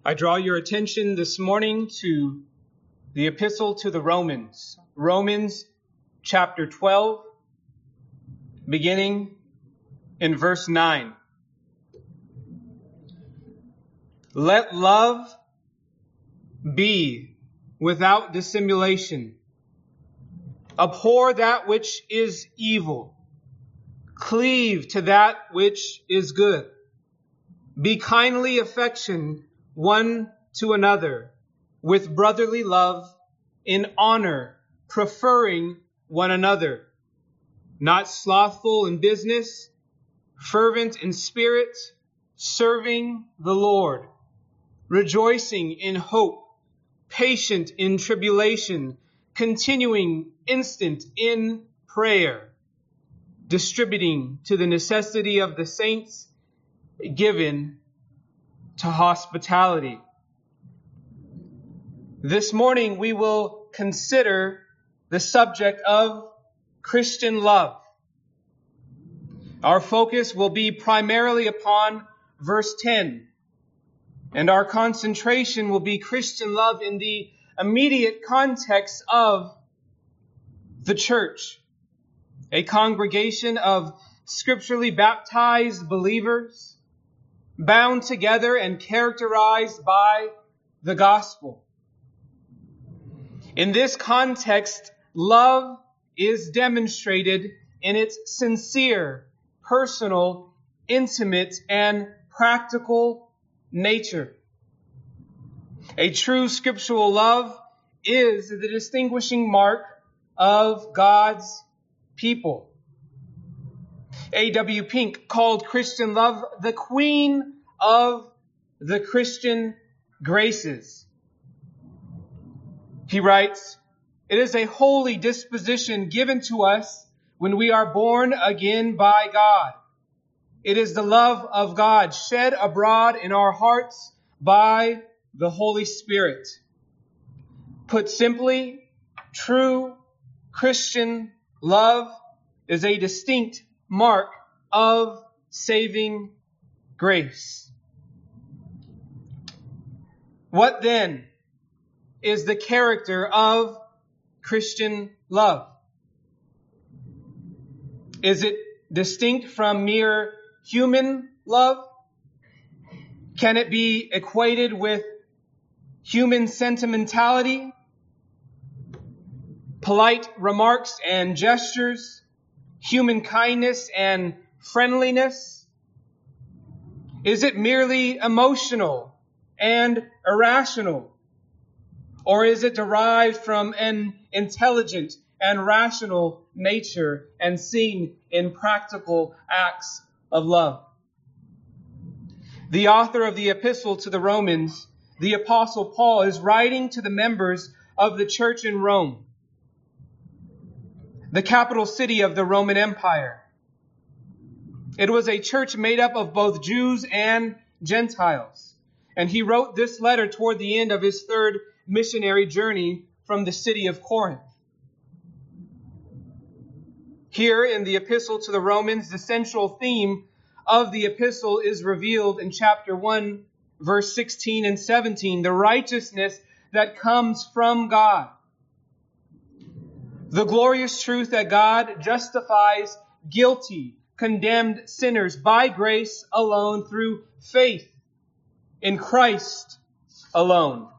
I draw your attention this morning to the epistle to the Romans. Romans chapter 12, beginning in verse 9. Let love be without dissimulation. Abhor that which is evil. Cleave to that which is good. Be kindly affectioned one to another with brotherly love, in honor, preferring one another. Not slothful in business, fervent in spirit, serving the Lord. Rejoicing in hope, patient in tribulation, continuing instant in prayer, distributing to the necessity of the saints, given to hospitality. This morning we will consider the subject of Christian love. Our focus will be primarily upon verse 10, and our concentration will be Christian love in the immediate context of the church, a congregation of scripturally baptized believers, bound together and characterized by the gospel. In this context, love is demonstrated in its sincere, personal, intimate, and practical nature. A true scriptural love is the distinguishing mark of God's people. A.W. Pink called Christian love the queen of the Christian graces. He writes, "It is a holy disposition given to us when we are born again by God. It is the love of God shed abroad in our hearts by the Holy Spirit." Put simply, true Christian love is a distinct mark of saving grace. What then is the character of Christian love? Is it distinct from mere human love? Can it be equated with human sentimentality, polite remarks and gestures, human kindness and friendliness? Is it merely emotional and irrational? Or is it derived from an intelligent and rational nature and seen in practical acts of love? The author of the epistle to the Romans, the Apostle Paul, is writing to the members of the church in Rome, the capital city of the Roman Empire. It was a church made up of both Jews and Gentiles. And he wrote this letter toward the end of his third missionary journey from the city of Corinth. Here in the epistle to the Romans, the central theme of the epistle is revealed in chapter 1, verse 16 and 17, the righteousness that comes from God. The glorious truth that God justifies guilty, condemned sinners by grace alone through faith in Christ alone.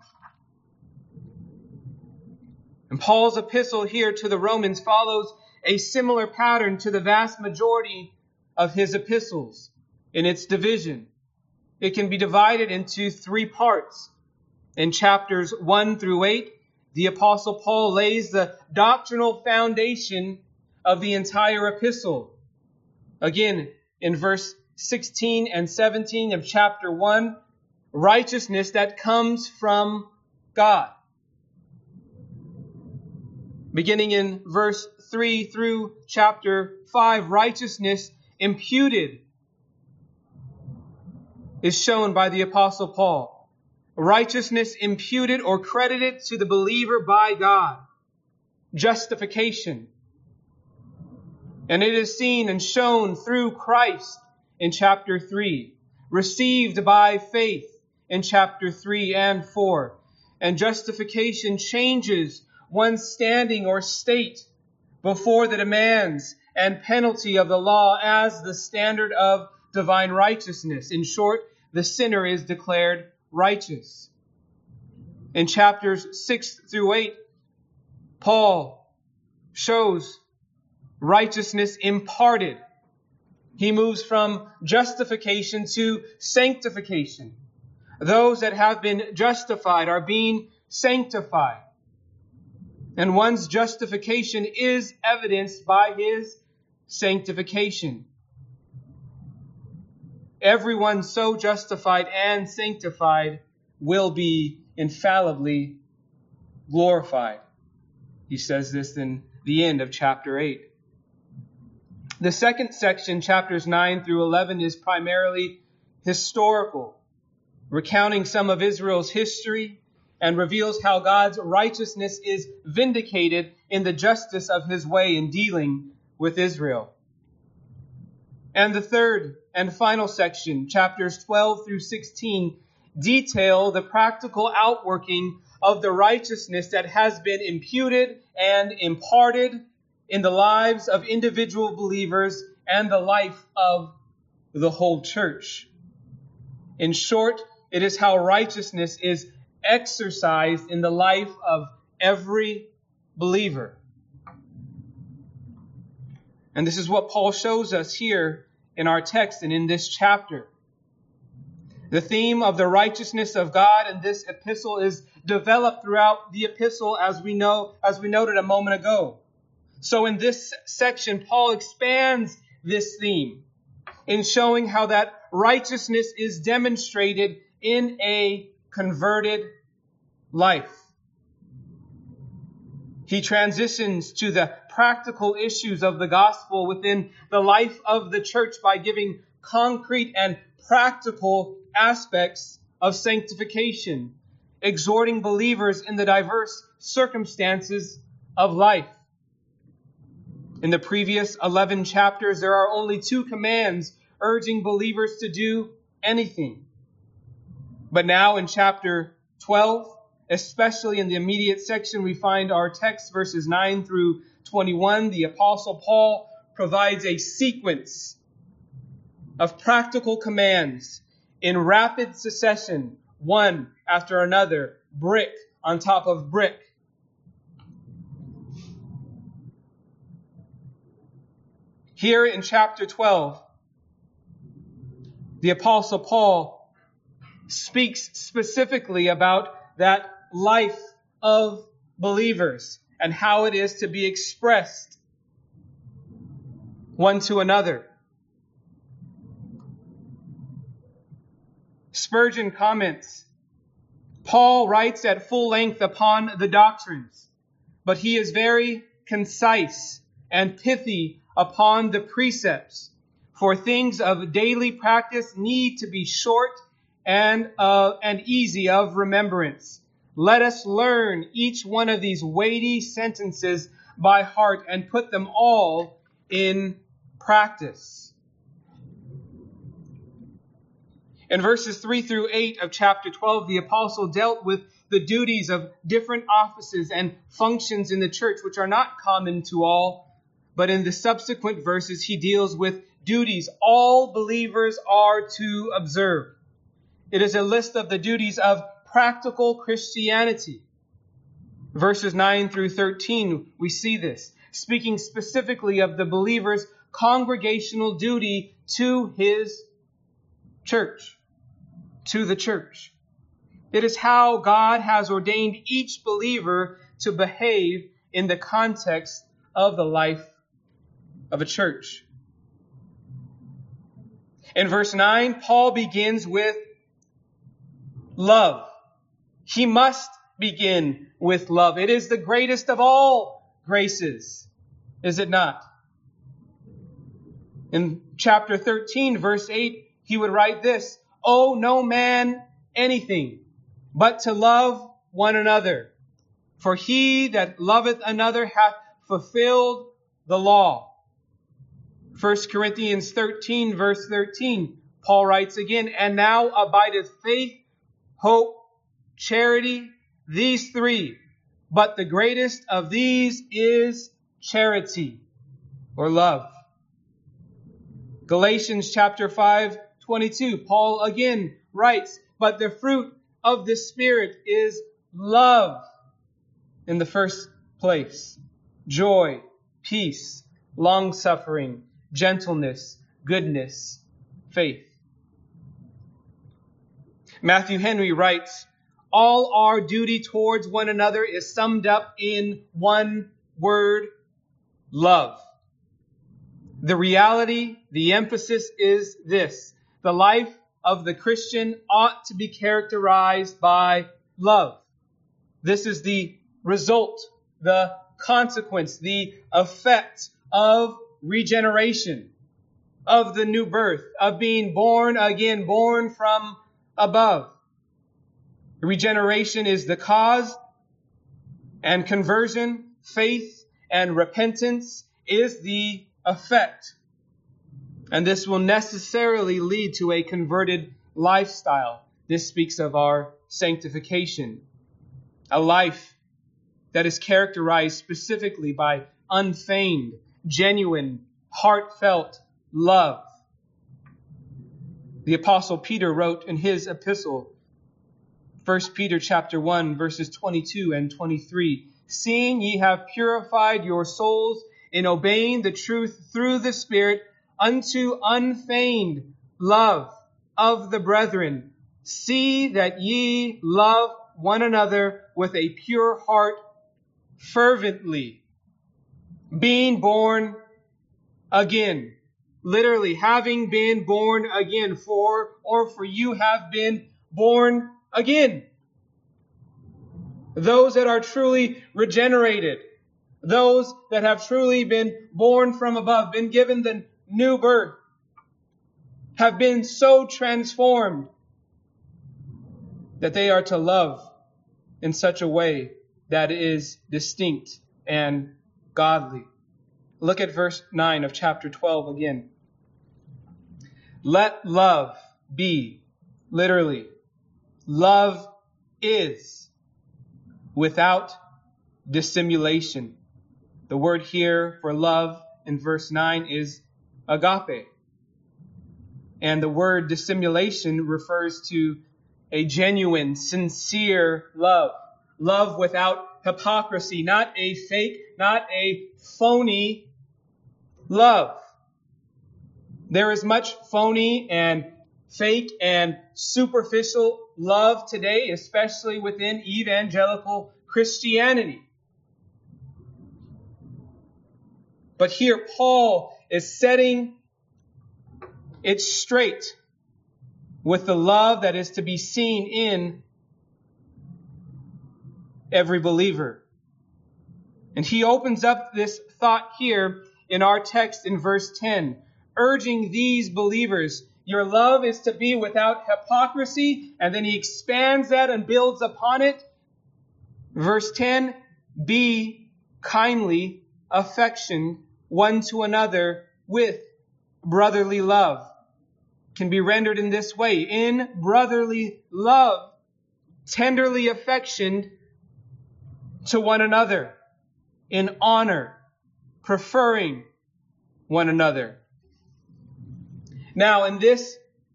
And Paul's epistle here to the Romans follows a similar pattern to the vast majority of his epistles in its division. It can be divided into three parts. In chapters 1 through 8, the Apostle Paul lays the doctrinal foundation of the entire epistle. Again, in verse 16 and 17 of chapter 1, righteousness that comes from God. Beginning in verse 3 through chapter 5, righteousness imputed is shown by the Apostle Paul. Righteousness imputed or credited to the believer by God. Justification. And it is seen and shown through Christ in chapter 3. Received by faith in chapter 3 and 4. And justification changes one's standing or state before the demands and penalty of the law as the standard of divine righteousness. In short, the sinner is declared righteous. In chapters 6 through 8, Paul shows righteousness imparted. He moves from justification to sanctification. Those that have been justified are being sanctified. And one's justification is evidenced by his sanctification. Everyone so justified and sanctified will be infallibly glorified. He says this in the end of chapter 8. The second section, chapters 9 through 11, is primarily historical, recounting some of Israel's history and reveals how God's righteousness is vindicated in the justice of his way in dealing with Israel. And the third and final section, chapters 12 through 16, detail the practical outworking of the righteousness that has been imputed and imparted in the lives of individual believers and the life of the whole church. In short, it is how righteousness is exercised in the life of every believer. And this is what Paul shows us here in our text and in this chapter. The theme of the righteousness of God in this epistle is developed throughout the epistle as we noted a moment ago. So in this section, Paul expands this theme in showing how that righteousness is demonstrated in a converted life. He transitions to the practical issues of the gospel within the life of the church by giving concrete and practical aspects of sanctification, exhorting believers in the diverse circumstances of life. In the previous 11 chapters, there are only 2 commands urging believers to do anything. But now in chapter 12, especially in the immediate section, we find our text, verses 9 through 21. The Apostle Paul provides a sequence of practical commands in rapid succession, one after another, brick on top of brick. Here in chapter 12, the Apostle Paul speaks specifically about that life of believers and how it is to be expressed one to another. Spurgeon comments, Paul writes at full length upon the doctrines, but he is very concise and pithy upon the precepts. For things of daily practice need to be short and easy of remembrance. Let us learn each one of these weighty sentences by heart and put them all in practice. In verses 3 through 8 of chapter 12, the apostle dealt with the duties of different offices and functions in the church, which are not common to all. But in the subsequent verses, he deals with duties all believers are to observe. It is a list of the duties of practical Christianity. Verses 9 through 13, we see this, speaking specifically of the believer's congregational duty to his church, to the church. It is how God has ordained each believer to behave in the context of the life of a church. In verse 9, Paul begins with love. He must begin with love. It is the greatest of all graces, is it not? In chapter 13, verse 8, he would write this, owe no man anything but to love one another. For he that loveth another hath fulfilled the law. 1 Corinthians 13, verse 13, Paul writes again, and now abideth faith, hope, charity, these three. But the greatest of these is charity, or love. Galatians chapter 5:22, Paul again writes, but the fruit of the Spirit is love in the first place. Joy, peace, long-suffering, gentleness, goodness, faith. Matthew Henry writes, all our duty towards one another is summed up in one word, love. The reality, the emphasis is this: the life of the Christian ought to be characterized by love. This is the result, the consequence, the effect of regeneration, of the new birth, of being born again, born from above. Regeneration is the cause, and conversion, faith, and repentance is the effect. And this will necessarily lead to a converted lifestyle. This speaks of our sanctification. A life that is characterized specifically by unfeigned, genuine, heartfelt love. The Apostle Peter wrote in his epistle, 1 Peter chapter 1, verses 22 and 23, seeing ye have purified your souls in obeying the truth through the Spirit unto unfeigned love of the brethren, see that ye love one another with a pure heart fervently, being born again. Literally, having been born again, for you have been born again. Those that are truly regenerated, those that have truly been born from above, been given the new birth, have been so transformed that they are to love in such a way that is distinct and godly. Look at verse 9 of chapter 12 again. Let love be, literally, love is without dissimulation. The word here for love in verse 9 is agape. And the word dissimulation refers to a genuine, sincere love. Love without hypocrisy, not a fake, not a phony love. There is much phony and fake and superficial love today, especially within evangelical Christianity. But here Paul is setting it straight with the love that is to be seen in every believer. And he opens up this thought here in our text in verse 10, urging these believers, your love is to be without hypocrisy, and then he expands that and builds upon it. Verse 10, be kindly affectioned one to another with brotherly love. Can be rendered in this way, in brotherly love, tenderly affectioned to one another, in honor, preferring one another. Now, in this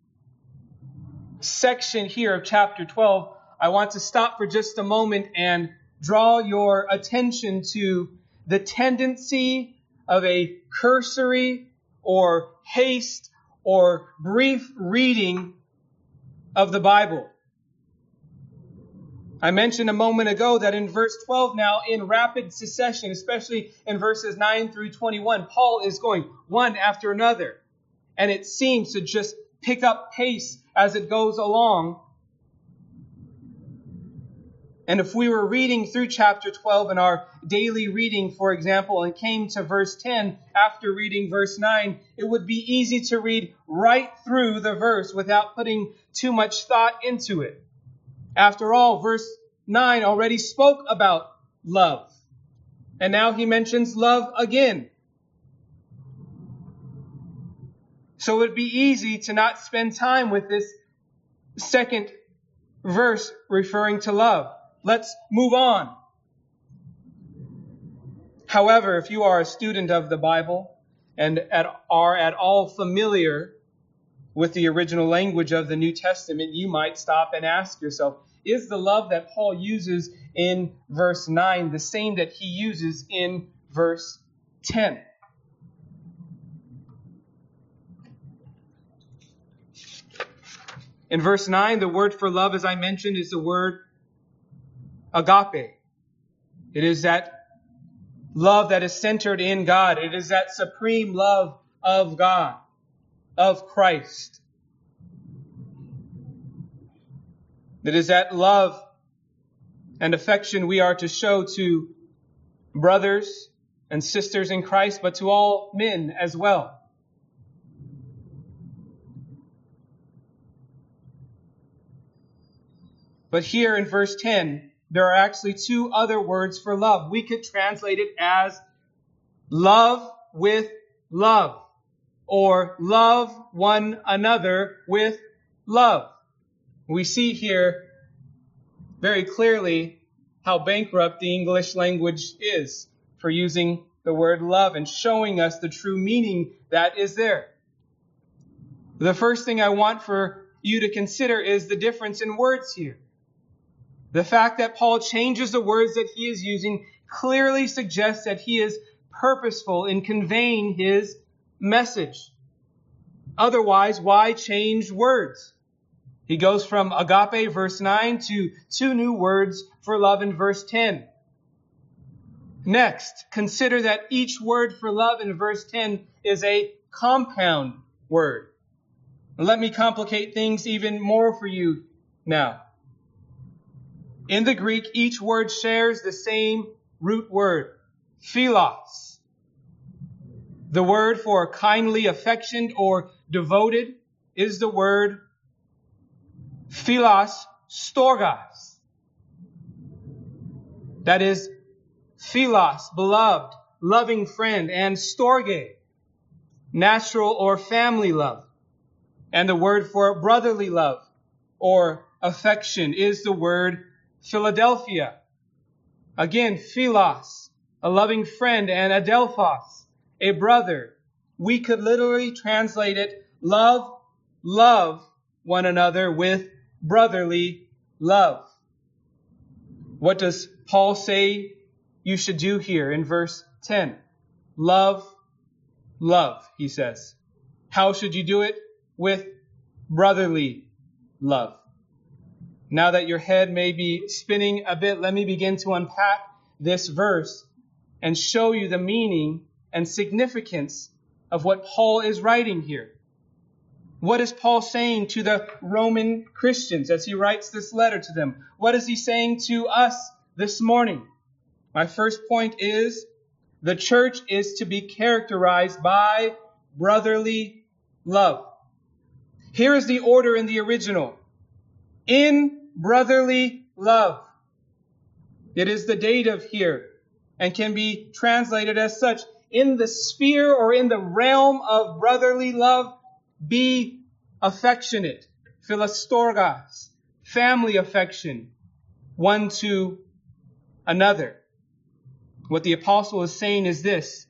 section here of chapter 12, I want to stop for just a moment and draw your attention to the tendency of a cursory or haste or brief reading of the Bible. I mentioned a moment ago that in verse 12 now, in rapid succession, especially in verses 9 through 21, Paul is going one after another. And it seems to just pick up pace as it goes along. And if we were reading through chapter 12 in our daily reading, for example, and came to verse 10 after reading verse 9, it would be easy to read right through the verse without putting too much thought into it. After all, verse 9 already spoke about love. And now he mentions love again. So it would be easy to not spend time with this second verse referring to love. Let's move on. However, if you are a student of the Bible and are at all familiar with the original language of the New Testament, you might stop and ask yourself, is the love that Paul uses in verse 9 the same that he uses in verse 10? In verse 9, the word for love, as I mentioned, is the word agape. It is that love that is centered in God. It is that supreme love of God, of Christ. It is that love and affection we are to show to brothers and sisters in Christ, but to all men as well. But here in verse 10, there are actually two other words for love. We could translate it as love with love, or love one another with love. We see here very clearly how bankrupt the English language is for using the word love and showing us the true meaning that is there. The first thing I want for you to consider is the difference in words here. The fact that Paul changes the words that he is using clearly suggests that he is purposeful in conveying his message. Otherwise, why change words? He goes from agape, verse 9, to two new words for love in verse 10. Next, consider that each word for love in verse 10 is a compound word. Let me complicate things even more for you now. In the Greek, each word shares the same root word, philos. The word for kindly affectioned or devoted is the word philos storgos. That is, philos, beloved, loving friend, and storge, natural or family love. And the word for brotherly love or affection is the word Philadelphia. Again, philos, a loving friend, and adelphos, a brother. We could literally translate it, love one another with brotherly love. What does Paul say you should do here in verse 10? Love, he says. How should you do it? With brotherly love. Now that your head may be spinning a bit, let me begin to unpack this verse and show you the meaning and significance of what Paul is writing here. What is Paul saying to the Roman Christians as he writes this letter to them? What is he saying to us this morning? My first point is the church is to be characterized by brotherly love. Here is the order in the original. In brotherly love. It is the dative here and can be translated as such. In the sphere or in the realm of brotherly love, be affectionate. Philostorgos, family affection, one to another. What the apostle is saying is this.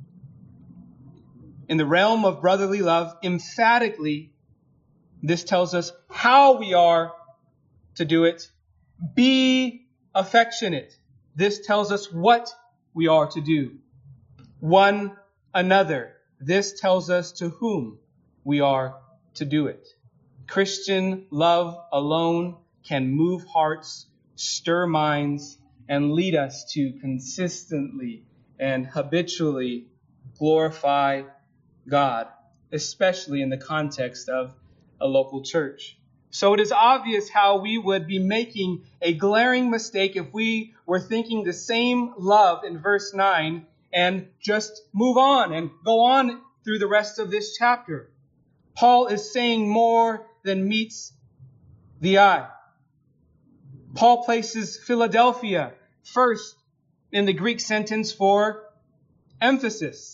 In the realm of brotherly love, emphatically, this tells us how we are to do it. Be affectionate. This tells us what we are to do. One another. This tells us to whom we are to do it. Christian love alone can move hearts, stir minds, and lead us to consistently and habitually glorify God, especially in the context of a local church. So it is obvious how we would be making a glaring mistake if we were thinking the same love in verse 9 and just move on and go on through the rest of this chapter. Paul is saying more than meets the eye. Paul places Philadelphia first in the Greek sentence for emphasis.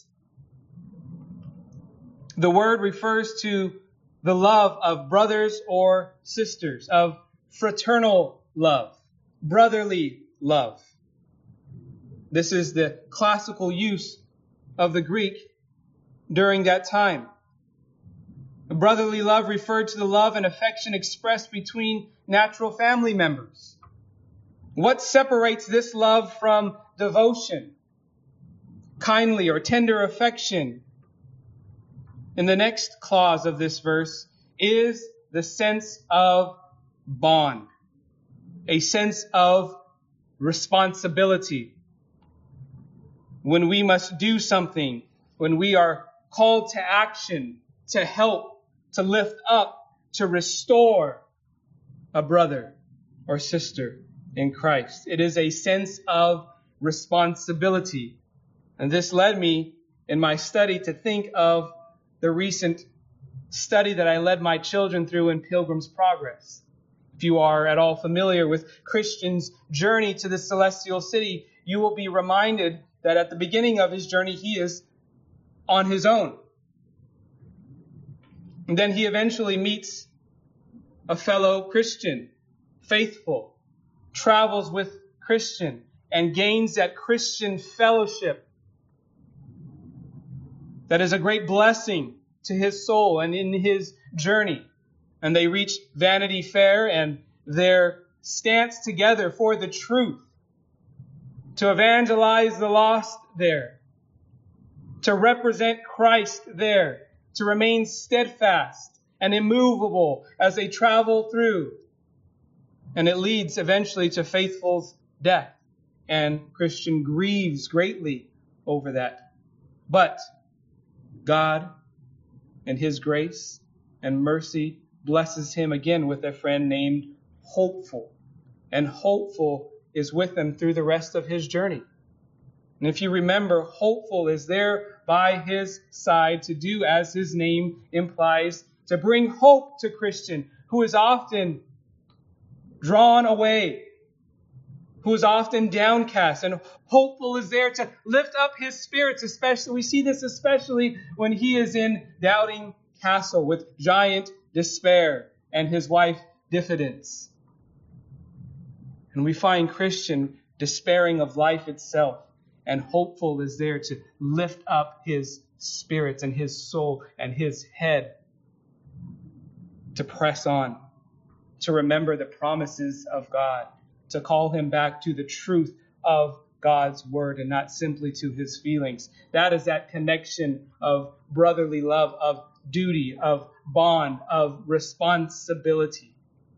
The word refers to the love of brothers or sisters, of fraternal love, brotherly love. This is the classical use of the Greek during that time. Brotherly love referred to the love and affection expressed between natural family members. What separates this love from devotion, kindly or tender affection? In the next clause of this verse is the sense of bond, a sense of responsibility. When we must do something, when we are called to action, to help, to lift up, to restore a brother or sister in Christ. It is a sense of responsibility. And this led me in my study to think of the recent study that I led my children through in Pilgrim's Progress. If you are at all familiar with Christian's journey to the celestial city, you will be reminded that at the beginning of his journey, he is on his own. And then he eventually meets a fellow Christian, faithful, travels with Christian, and gains that Christian fellowship that is a great blessing to his soul and in his journey. And they reach Vanity Fair, and their stance together for the truth, to evangelize the lost there, to represent Christ there, to remain steadfast and immovable as they travel through. And it leads eventually to Faithful's death. And Christian grieves greatly over that. But God, in His grace and mercy, blesses him again with a friend named Hopeful. And Hopeful is with him through the rest of his journey. And if you remember, Hopeful is there by his side to do as his name implies, to bring hope to Christian, who is often drawn away, who is often downcast. And Hopeful is there to lift up his spirits, especially. We see this especially when he is in Doubting Castle with giant despair and his wife diffidence. And we find Christian despairing of life itself, and Hopeful is there to lift up his spirits and his soul and his head, to press on, to remember the promises of God, to call him back to the truth of God's word and not simply to his feelings. That is that connection of brotherly love, of duty, of bond, of responsibility.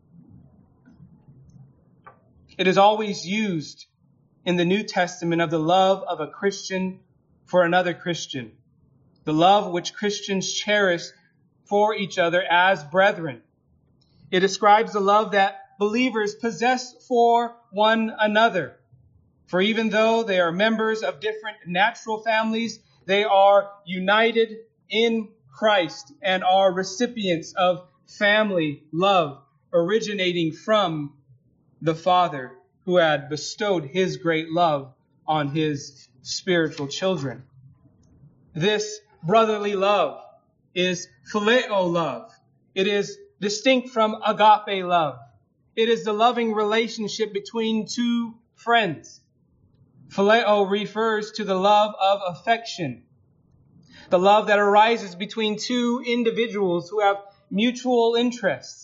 It is always used in the New Testament of the love of a Christian for another Christian, the love which Christians cherish for each other as brethren. It describes the love that believers possess for one another. For even though they are members of different natural families, they are united in Christ and are recipients of family love originating from the Father, who had bestowed His great love on His spiritual children. This brotherly love is phileo love. It is distinct from agape love. It is the loving relationship between two friends. Phileo refers to the love of affection, the love that arises between two individuals who have mutual interests.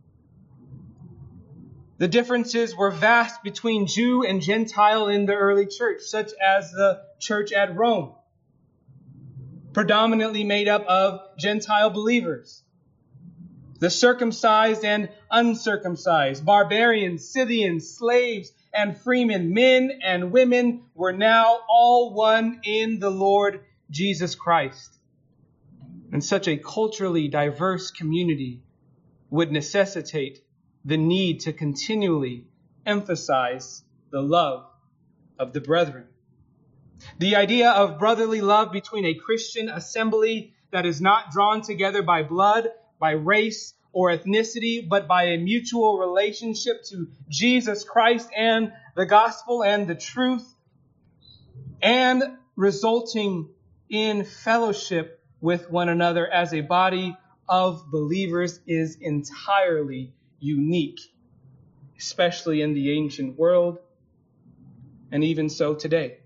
The differences were vast between Jew and Gentile in the early church, such as the church at Rome, predominantly made up of Gentile believers. The circumcised and uncircumcised, barbarians, Scythians, slaves, and freemen, men and women were now all one in the Lord Jesus Christ. And such a culturally diverse community would necessitate the need to continually emphasize the love of the brethren. The idea of brotherly love between a Christian assembly that is not drawn together by blood, by race, or ethnicity, but by a mutual relationship to Jesus Christ and the gospel and the truth, and resulting in fellowship with one another as a body of believers, is entirely unique especially in the ancient world, and even so today.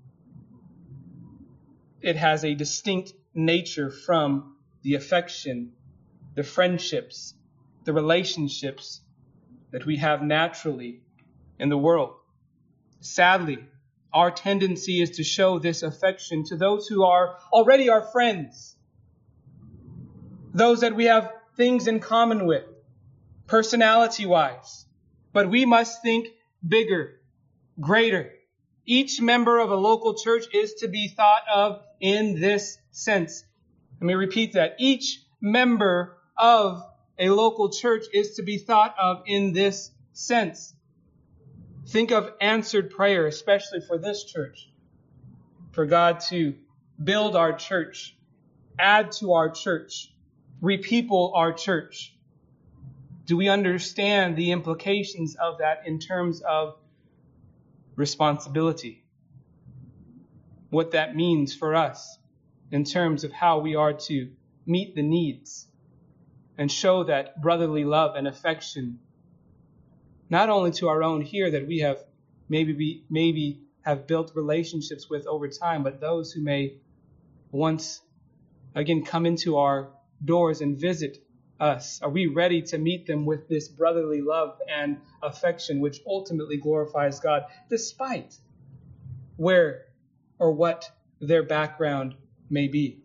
It has a distinct nature from the affection, the friendships, the relationships that we have naturally in the world. Sadly, our tendency is to show this affection to those who are already our friends, those that we have things in common with, personality-wise. But we must think bigger, greater. Each member of a local church is to be thought of in this sense. Let me repeat that. Each member of a local church is to be thought of in this sense. Think of answered prayer, especially for this church, for God to build our church, add to our church, repeople our church. Do we understand the implications of that in terms of responsibility? What that means for us in terms of how we are to meet the needs and show that brotherly love and affection, not only to our own here that we have maybe have built relationships with over time, but those who may once again come into our doors and visit us. Are we ready to meet them with this brotherly love and affection, which ultimately glorifies God, despite where or what their background may be?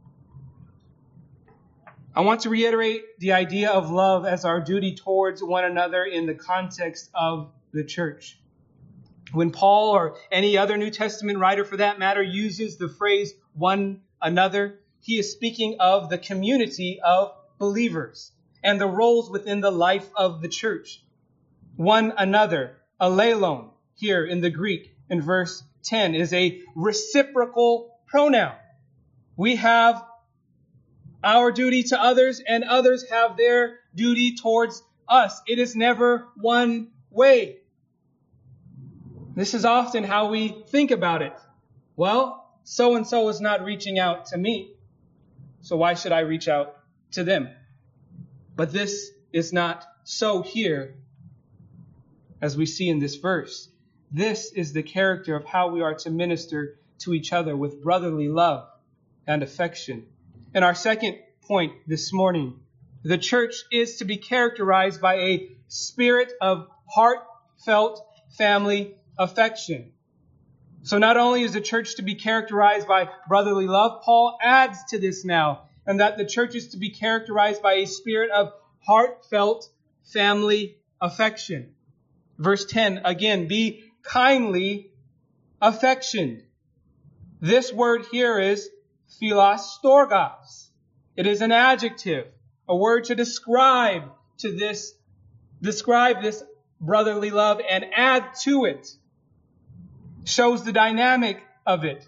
I want to reiterate the idea of love as our duty towards one another in the context of the church. When Paul or any other New Testament writer for that matter uses the phrase one another, he is speaking of the community of believers and the roles within the life of the church. One another, alelon, here in the Greek in verse 10, is a reciprocal pronoun. We have our duty to others, and others have their duty towards us. It is never one way. This is often how we think about it. Well, so-and-so is not reaching out to me, so why should I reach out to them? But this is not so here, as we see in this verse. This is the character of how we are to minister to each other with brotherly love and affection. And our second point this morning, the church is to be characterized by a spirit of heartfelt family affection. So not only is the church to be characterized by brotherly love, Paul adds to this now, and that the church is to be characterized by a spirit of heartfelt family affection. Verse 10, again, be kindly affectioned. This word here is philastorgos. It is an adjective, a word to describe this brotherly love and add to it. Shows the dynamic of it.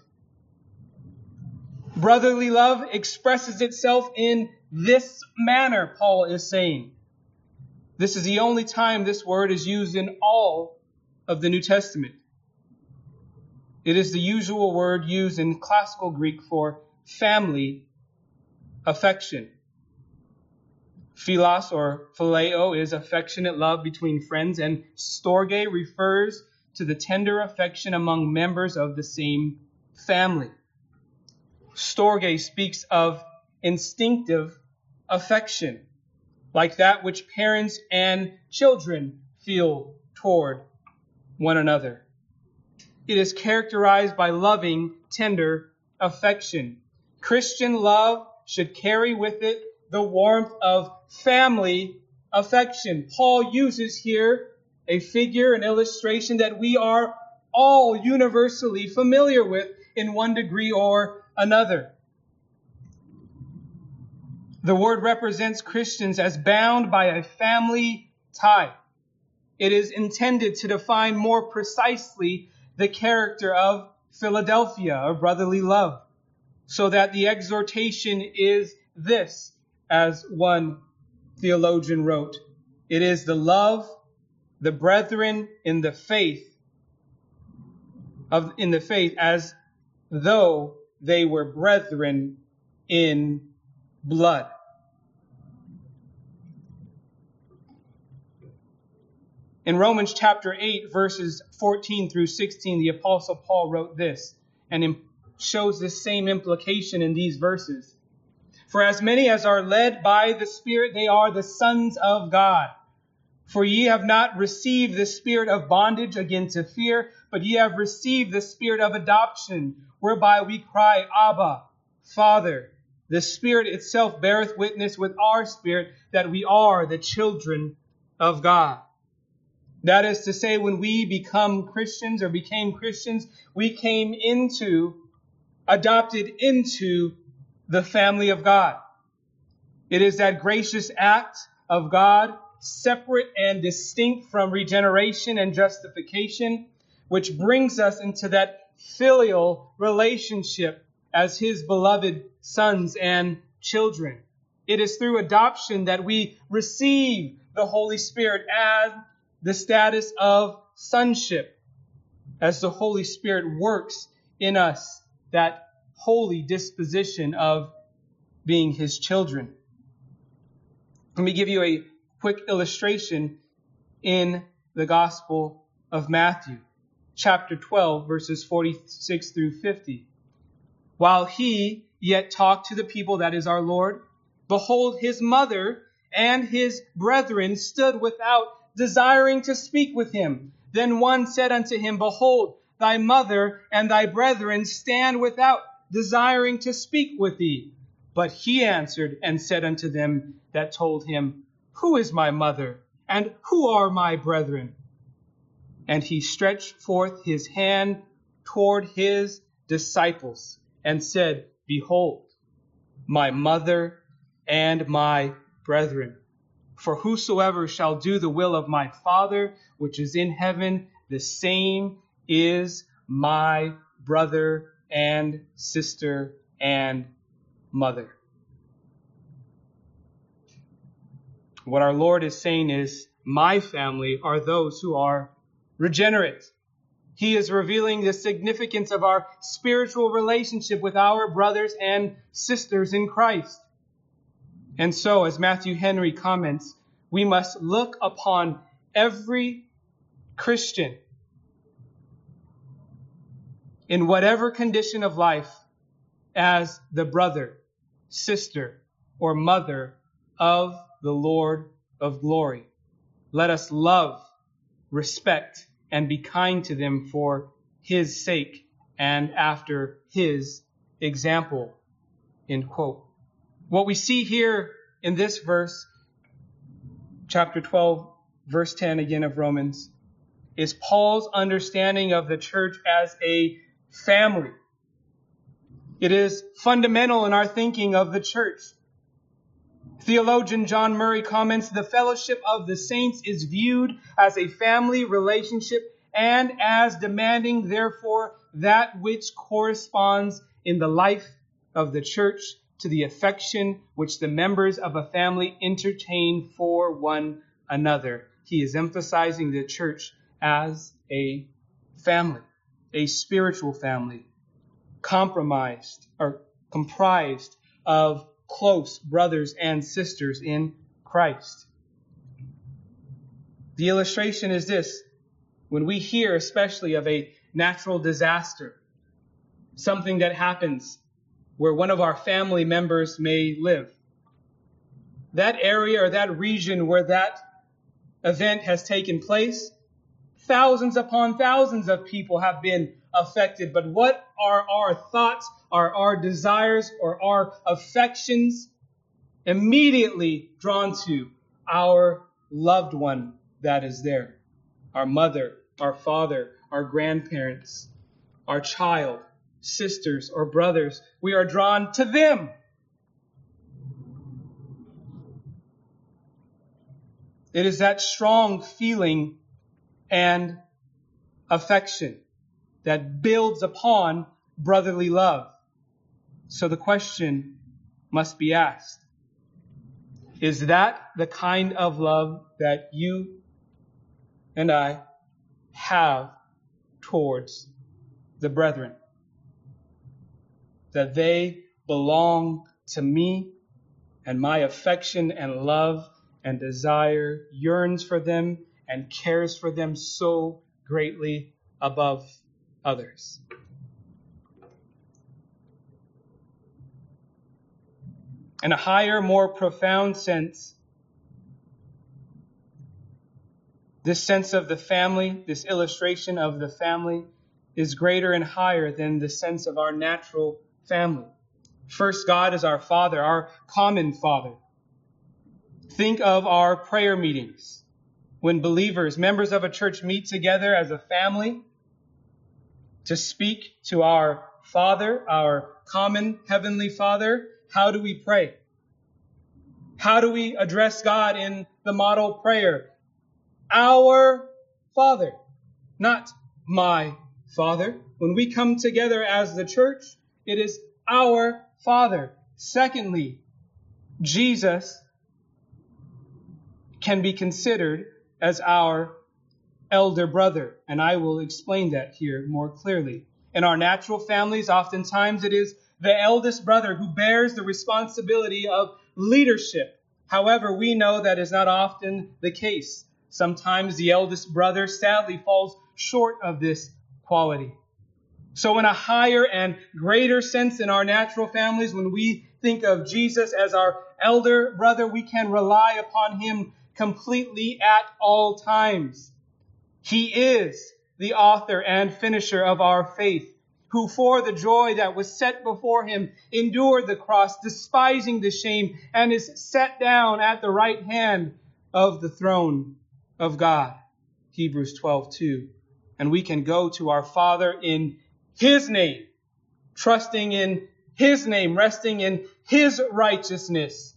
Brotherly love expresses itself in this manner, Paul is saying. This is the only time this word is used in all of the New Testament. It is the usual word used in classical Greek for family affection. Philos or phileo is affectionate love between friends, and storge refers to the tender affection among members of the same family. Storge speaks of instinctive affection, like that which parents and children feel toward one another. It is characterized by loving, tender affection. Christian love should carry with it the warmth of family affection. Paul uses here a figure, an illustration that we are all universally familiar with in one degree or another. The word represents Christians as bound by a family tie. It is intended to define more precisely the character of Philadelphia, or brotherly love, so that the exhortation is this, as one theologian wrote. It is the love the brethren in the faith as though they were brethren in blood. In Romans chapter 8, verses 14 through 16, the Apostle Paul wrote this, and shows this same implication in these verses. For as many as are led by the Spirit, they are the sons of God. For ye have not received the spirit of bondage again to fear, but ye have received the spirit of adoption, whereby we cry, Abba, Father. The Spirit itself beareth witness with our spirit that we are the children of God. That is to say, when we became Christians, we came adopted into the family of God. It is that gracious act of God, separate and distinct from regeneration and justification, which brings us into that filial relationship as His beloved sons and children. It is through adoption that we receive the Holy Spirit as the status of sonship, as the Holy Spirit works in us that holy disposition of being His children. Let me give you a quick illustration in the Gospel of Matthew, chapter 12, verses 46 through 50. While He yet talked to the people, that is our Lord, behold, His mother and His brethren stood without, desiring to speak with Him. Then one said unto Him, Behold, thy mother and thy brethren stand without, desiring to speak with thee. But He answered and said unto them that told Him, Who is my mother, and who are my brethren? And He stretched forth His hand toward His disciples, and said, Behold, my mother and my brethren. For whosoever shall do the will of my Father, which is in heaven, the same is my brother and sister and mother. What our Lord is saying is, my family are those who are regenerate. He is revealing the significance of our spiritual relationship with our brothers and sisters in Christ. And so, as Matthew Henry comments, we must look upon every Christian in whatever condition of life as the brother, sister, or mother of the Lord of glory. Let us love, respect, and be kind to them for His sake and after His example. End quote. What we see here in this verse, chapter 12, verse 10 again of Romans, is Paul's understanding of the church as a family. It is fundamental in our thinking of the church. Theologian John Murray comments, the fellowship of the saints is viewed as a family relationship and as demanding, therefore, that which corresponds in the life of the church to the affection which the members of a family entertain for one another. He is emphasizing the church as a family, a spiritual family, comprised of close brothers and sisters in Christ. The illustration is this. When we hear especially of a natural disaster, something that happens where one of our family members may live, that area or that region where that event has taken place, thousands upon thousands of people have been affected. But what are our thoughts, are our desires, or our affections immediately drawn to? Our loved one that is there. Our mother, our father, our grandparents, our child, sisters or brothers. We are drawn to them. It is that strong feeling and affection that builds upon brotherly love. So the question must be asked, is that the kind of love that you and I have towards the brethren? That they belong to me, and my affection and love and desire yearns for them and cares for them so greatly above others. In a higher, more profound sense, this sense of the family, this illustration of the family, is greater and higher than the sense of our natural family. First, God is our Father, our common Father. Think of our prayer meetings. When believers, members of a church, meet together as a family to speak to our Father, our common Heavenly Father, how do we pray? How do we address God in the model prayer? Our Father, not my Father. When we come together as the church, it is our Father. Secondly, Jesus can be considered as our elder brother, and I will explain that here more clearly. In our natural families, oftentimes it is the eldest brother who bears the responsibility of leadership. However, we know that is not often the case. Sometimes the eldest brother sadly falls short of this quality. So in a higher and greater sense in our natural families, when we think of Jesus as our elder brother, we can rely upon him completely at all times. He is the author and finisher of our faith, who for the joy that was set before him endured the cross, despising the shame, and is set down at the right hand of the throne of God. Hebrews 12:2. And we can go to our Father in his name, trusting in his name, resting in his righteousness.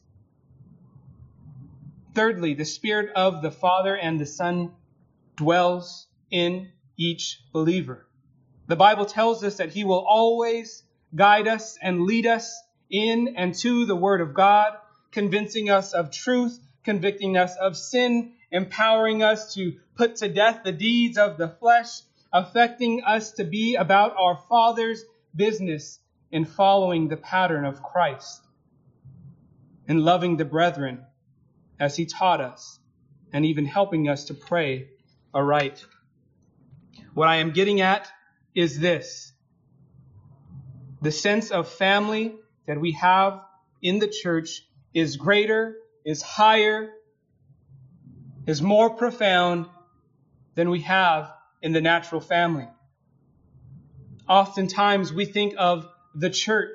Thirdly, the Spirit of the Father and the Son dwells in each believer. The Bible tells us that he will always guide us and lead us in and to the Word of God, convincing us of truth, convicting us of sin, empowering us to put to death the deeds of the flesh, affecting us to be about our Father's business in following the pattern of Christ, in loving the brethren as he taught us, and even helping us to pray aright. What I am getting at is this: the sense of family that we have in the church is greater, is higher, is more profound than we have in the natural family. Oftentimes we think of the church,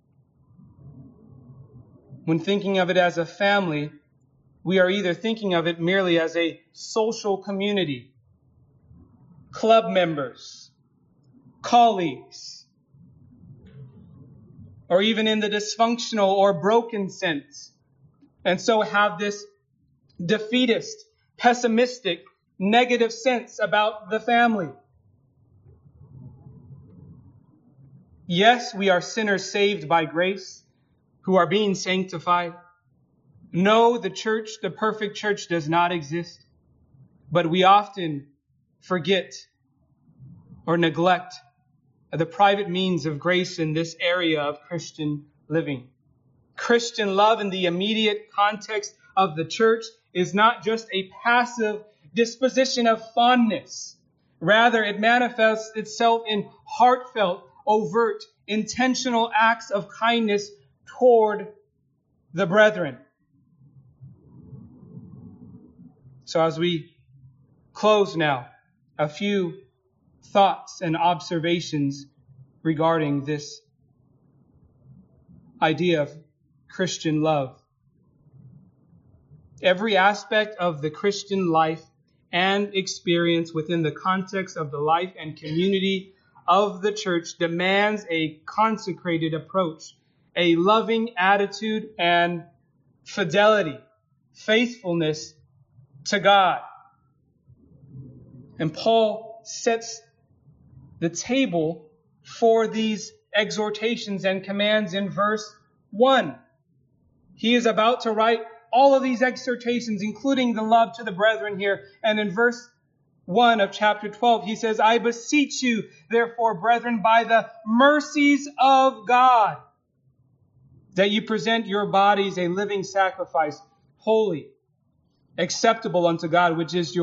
when thinking of it as a family, we are either thinking of it merely as a social community, club members, colleagues, or even in the dysfunctional or broken sense, and so have this defeatist, pessimistic, negative sense about the family. Yes, we are sinners saved by grace who are being sanctified. No, the church, the perfect church, does not exist. But we often forget or neglect the private means of grace in this area of Christian living. Christian love in the immediate context of the church is not just a passive disposition of fondness. Rather, it manifests itself in heartfelt, overt, intentional acts of kindness toward the brethren. So as we close now, a few thoughts and observations regarding this idea of Christian love. Every aspect of the Christian life and experience within the context of the life and community of the church demands a consecrated approach, a loving attitude and fidelity, faithfulness to God. And Paul sets the table for these exhortations and commands in verse 1. He is about to write all of these exhortations, including the love to the brethren here. And in verse 1 of chapter 12, he says, I beseech you, therefore, brethren, by the mercies of God, that you present your bodies a living sacrifice, holy, acceptable unto God, which is your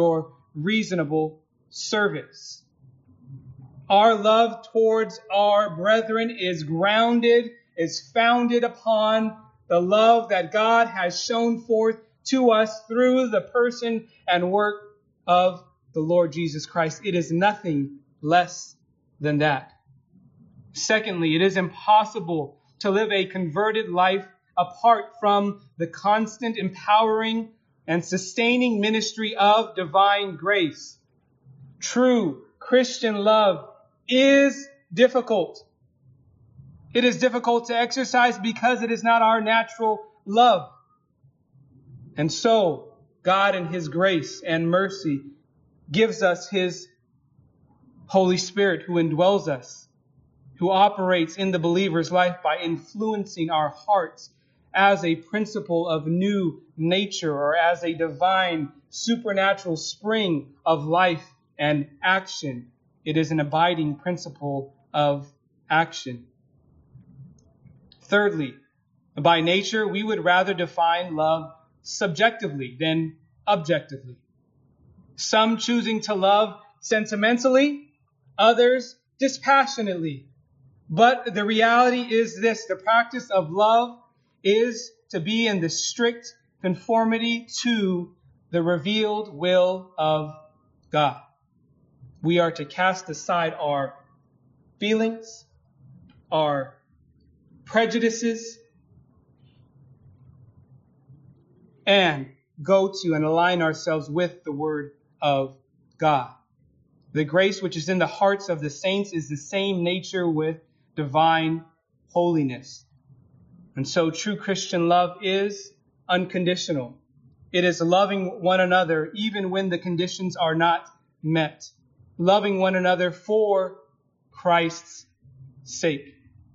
reasonable service. Our love towards our brethren is founded upon the love that God has shown forth to us through the person and work of the Lord Jesus Christ. It is nothing less than that. Secondly, it is impossible to live a converted life apart from the constant empowering and sustaining ministry of divine grace. True Christian love is difficult. It is difficult to exercise because it is not our natural love. And so, God in His grace and mercy gives us His Holy Spirit who indwells us, who operates in the believer's life by influencing our hearts as a principle of new nature or as a divine supernatural spring of life and action. It is an abiding principle of action. Thirdly, by nature, we would rather define love subjectively than objectively. Some choosing to love sentimentally, others dispassionately. But the reality is this: the practice of love is to be in the strict conformity to the revealed will of God. We are to cast aside our feelings, our prejudices, and go to and align ourselves with the Word of God. The grace which is in the hearts of the saints is the same nature with divine holiness. And so true Christian love is unconditional. It is loving one another even when the conditions are not met. Loving one another for Christ's sake.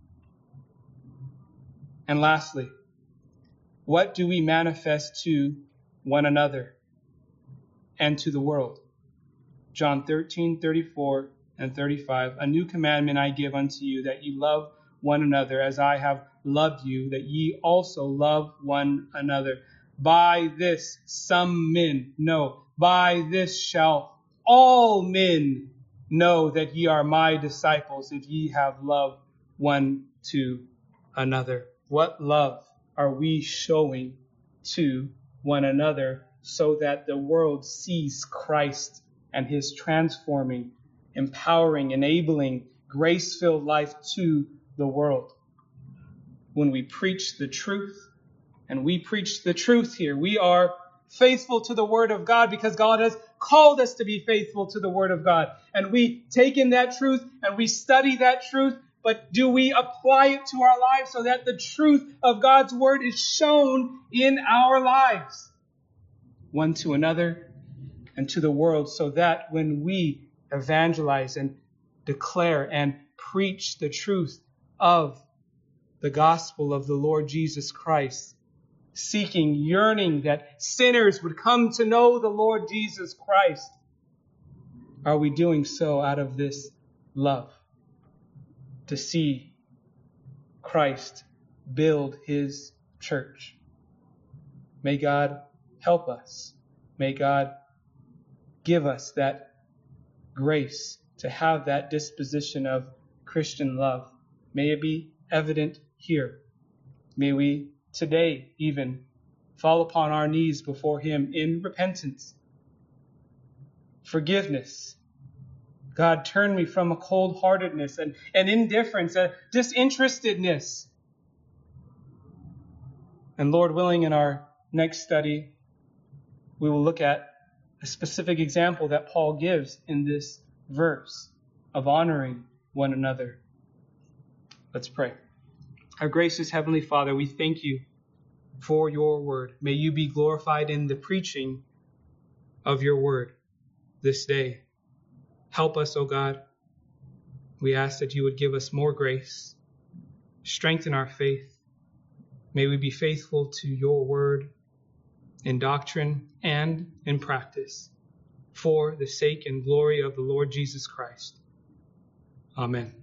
And lastly, what do we manifest to one another and to the world? John 13:34 and 35. A new commandment I give unto you, that ye love one another as I have loved you, that ye also love one another. By this by this shall all men know that ye are my disciples, if ye have love one to another. What love are we showing to one another so that the world sees Christ and His transforming, empowering, enabling, grace-filled life to the world? When we preach the truth, and we preach the truth here, we are faithful to the Word of God because God has called us to be faithful to the Word of God. And we take in that truth and we study that truth, but do we apply it to our lives so that the truth of God's Word is shown in our lives, one to another and to the world, so that when we evangelize and declare and preach the truth of the gospel of the Lord Jesus Christ, seeking, yearning that sinners would come to know the Lord Jesus Christ, are we doing so out of this love to see Christ build His church? May God help us. May God give us that grace to have that disposition of Christian love. May it be evident here. May we today even fall upon our knees before Him in repentance, forgiveness. God, turn me from a cold-heartedness and indifference, a disinterestedness. And Lord willing, in our next study, we will look at a specific example that Paul gives in this verse of honoring one another. Let's pray. Our gracious Heavenly Father, we thank You for Your word. May You be glorified in the preaching of Your word this day. Help us, O God. We ask that You would give us more grace, strengthen our faith. May we be faithful to Your word in doctrine and in practice, for the sake and glory of the Lord Jesus Christ. Amen.